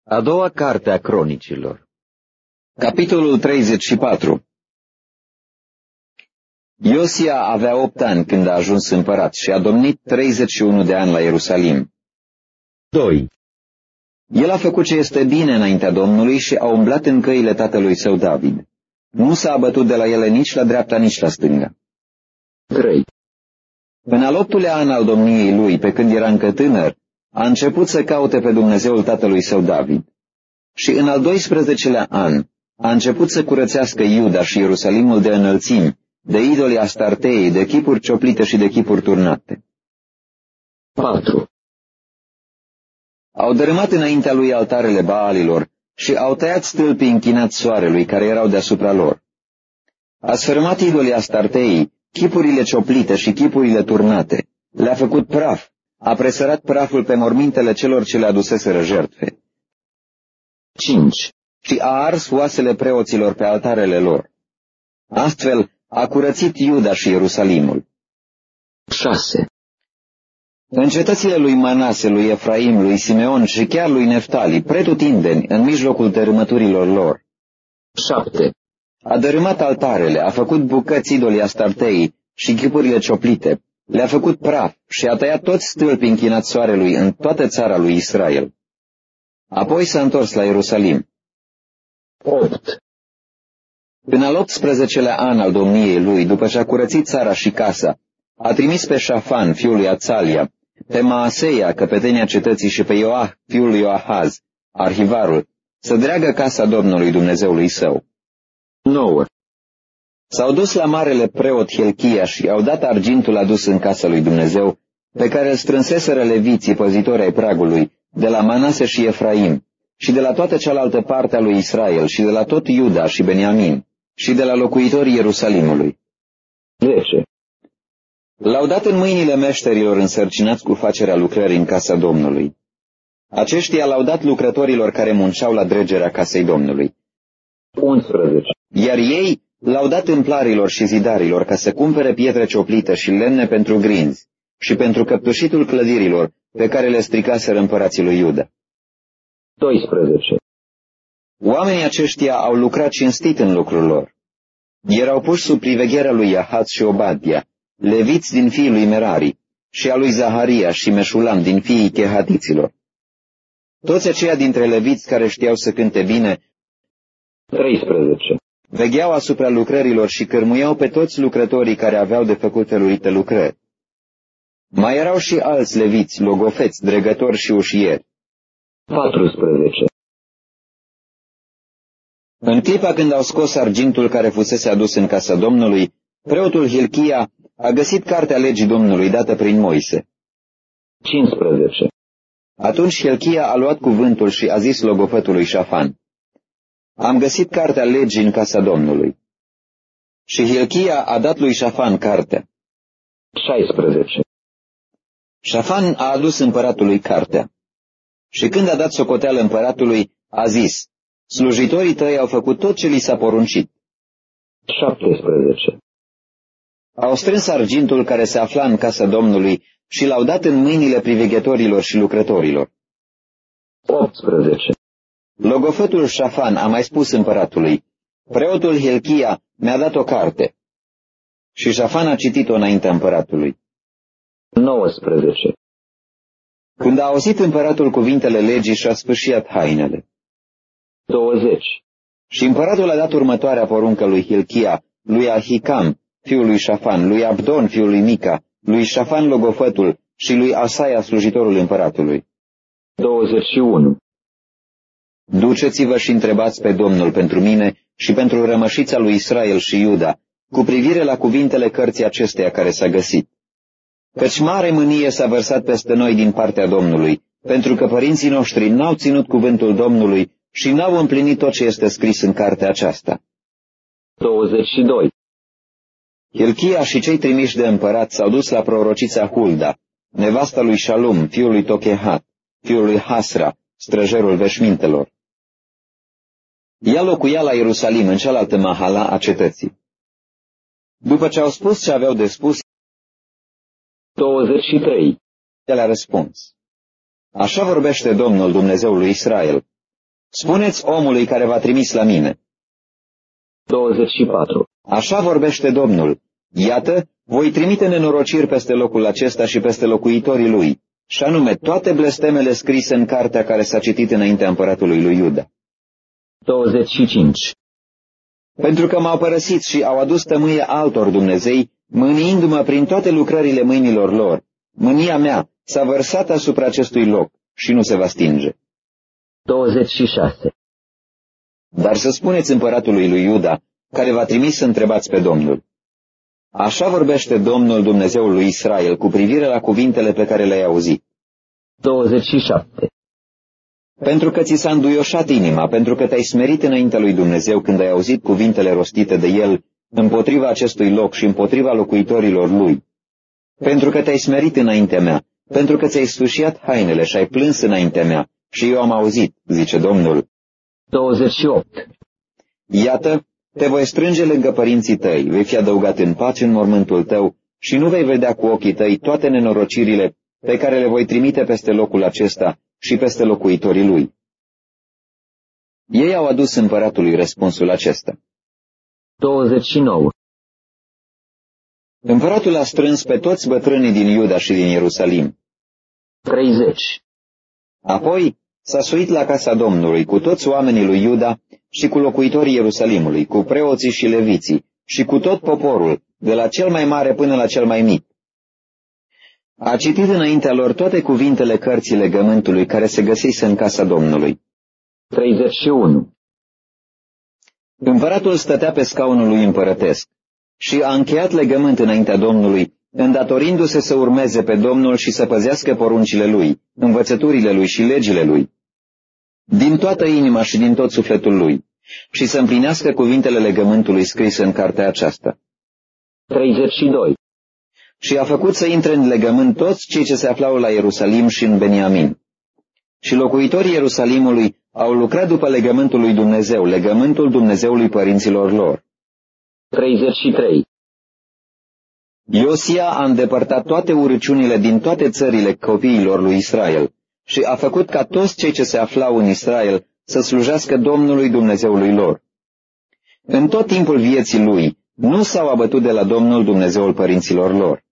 A doua carte a Cronicilor. Capitolul 34. Iosia avea 8 ani când a ajuns împărat și a domnit 31 de ani la Ierusalim. 2. El a făcut ce este bine înaintea Domnului și a umblat în căile tatălui său David. Nu s-a abătut de la ele nici la dreapta, nici la stânga. 3. În al 8-lea an al domniei lui, pe când era încă tânăr, a început să caute pe Dumnezeul tatălui său David. Și în al 12-lea an a început să curățească Iuda și Ierusalimul de înălțimi, de idolii Astartei, de chipuri cioplite și de chipuri turnate. 4. Au dărâmat înaintea lui altarele Baalilor și au tăiat stâlpii închinați soarelui care erau deasupra lor. A sfărâmat idolii Astartei, chipurile cioplite și chipurile turnate, le-a făcut praf, a presărat praful pe mormintele celor ce le aduseseră jertfe. 5. Și a ars oasele preoților pe altarele lor. Astfel a curățit Iuda și Ierusalimul. 6. În cetățile lui Manase, lui Efraim, lui Simeon și chiar lui Neftali, pretutindeni, în mijlocul dărâmăturilor lor. 7. A dărâmat altarele, a făcut bucăți idolii Astartei și chipurile cioplite, le-a făcut praf și a tăiat toți stâlpii închinați soarelui în toată țara lui Israel. Apoi s-a întors la Ierusalim. 8. În al 18-lea an al domniei lui, după ce a curățit țara și casa, a trimis pe Șafan, fiul lui Atzalia, pe Maaseia, căpetenia cetății, și pe Ioah, fiul lui Ioahaz, arhivarul, să dreagă casa Domnului Dumnezeului său. 9. S-au dus la marele preot Hilchia și i-au dat argintul adus în casa lui Dumnezeu, pe care îl strânseseră leviții păzitori ai pragului, de la Manase și Efraim, și de la toată cealaltă parte a lui Israel, și de la tot Iuda și Beniamin, și de la locuitorii Ierusalimului. 10. L-au dat în mâinile meșterilor însărcinați cu facerea lucrării în casa Domnului. Aceștia l-au dat lucrătorilor care munceau la dregerea casei Domnului. 11. Iar ei l-au dat împlarilor și zidarilor ca să cumpere pietre cioplite și lemne pentru grinzi și pentru căptușitul clădirilor pe care le stricaseră împărații lui Iuda. 12. Oamenii aceștia au lucrat cinstit în lucrul lor. Erau puși sub privegherea lui Iahat și Obadia, leviți din fiii lui Merari, și a lui Zaharia și Meșulam din fiii chehatiților. Toți aceia dintre leviți care știau să cânte bine, 13. Vegheau asupra lucrărilor și cărmuiau pe toți lucrătorii care aveau de făcut felurite lucrări. Mai erau și alți leviți, logofeți, dregători și ușieri. 14. În clipa când au scos argintul care fusese adus în casa Domnului, preotul Hilchia a găsit cartea legii Domnului dată prin Moise. 15. Atunci Hilchia a luat cuvântul și a zis logofătului Șafan: Am găsit cartea legii în casa Domnului. Și Hilchia a dat lui Șafan cartea. 16. Șafan a adus împăratului cartea. Și când a dat socoteală împăratului, a zis: Slujitorii tăi au făcut tot ce li s-a poruncit. 17. Au strâns argintul care se afla în casa Domnului și l-au dat în mâinile priveghetorilor și lucrătorilor. 18. Logofătul Șafan a mai spus împăratului: Preotul Hilchia mi-a dat o carte. Și Șafan a citit-o înaintea împăratului. 19. Când a auzit împăratul cuvintele legii, și-a spâșiat hainele. 20. Și împăratul a dat următoarea poruncă lui Hilchia, lui Ahicam, fiul lui Șafan, lui Abdon, fiul lui Mica, lui Șafan logofătul și lui Asaia, slujitorul împăratului. 21. Duceți-vă și întrebați pe Domnul pentru mine și pentru rămășița lui Israel și Iuda, cu privire la cuvintele cărții acesteia care s-a găsit. Căci mare mânie s-a vărsat peste noi din partea Domnului, pentru că părinții noștri n-au ținut cuvântul Domnului și n-au împlinit tot ce este scris în cartea aceasta. 22. Hilchia și cei trimiși de împărat s-au dus la prorocița Hulda, nevasta lui Shalum, fiul lui Tochehat, fiul lui Hasra, străjerul veșmintelor. Ea locuia la Ierusalim, în cealaltă mahala a cetății. După ce au spus ce aveau de spus, 23. El a răspuns: Așa vorbește Domnul Dumnezeul lui Israel: Spuneți omului care v-a trimis la mine. 24. Așa vorbește Domnul. Iată, voi trimite nenorociri peste locul acesta și peste locuitorii lui, și anume toate blestemele scrise în cartea care s-a citit înaintea împăratului lui Iuda. 25. Pentru că m-au părăsit și au adus tămâie altor dumnezei, mâniindu-mă prin toate lucrările mâinilor lor, mânia mea s-a vărsat asupra acestui loc și nu se va stinge. 26. Dar să spuneți împăratului lui Iuda, care v-a trimis să întrebați pe Domnul. Așa vorbește Domnul Dumnezeul lui Israel cu privire la cuvintele pe care le-ai auzit. 27. Pentru că ți s-a înduioșat inima, pentru că te-ai smerit înaintea lui Dumnezeu când ai auzit cuvintele rostite de El împotriva acestui loc și împotriva locuitorilor lui. Pentru că te-ai smerit înaintea mea, pentru că ți-ai sfâșiat hainele și ai plâns înaintea mea, și eu am auzit, zice Domnul. 28. Iată, te voi strânge lângă părinții tăi, vei fi adăugat în pace în mormântul tău și nu vei vedea cu ochii tăi toate nenorocirile pe care le voi trimite peste locul acesta și peste locuitorii lui. Ei au adus împăratului răspunsul acesta. 29. Împăratul a strâns pe toți bătrânii din Iuda și din Ierusalim. 30. Apoi s-a suit la casa Domnului cu toți oamenii lui Iuda și cu locuitorii Ierusalimului, cu preoții și leviții și cu tot poporul, de la cel mai mare până la cel mai mic. A citit înaintea lor toate cuvintele cărții legământului care se găsise în casa Domnului. 31. Împăratul stătea pe scaunul lui împărătesc și a încheiat legământ înaintea Domnului, îndatorindu-se să urmeze pe Domnul și să păzească poruncile lui, învățăturile lui și legile lui, din toată inima și din tot sufletul lui, și să împlinească cuvintele legământului scrise în cartea aceasta. 32. Și a făcut să intre în legământ toți cei ce se aflau la Ierusalim și în Beniamin. Și locuitorii Ierusalimului au lucrat după legământul lui Dumnezeu, legământul Dumnezeului părinților lor. 33. Iosia a îndepărtat toate urăciunile din toate țările copiilor lui Israel și a făcut ca toți cei ce se aflau în Israel să slujească Domnului Dumnezeului lor. În tot timpul vieții lui nu s-au abătut de la Domnul Dumnezeul părinților lor.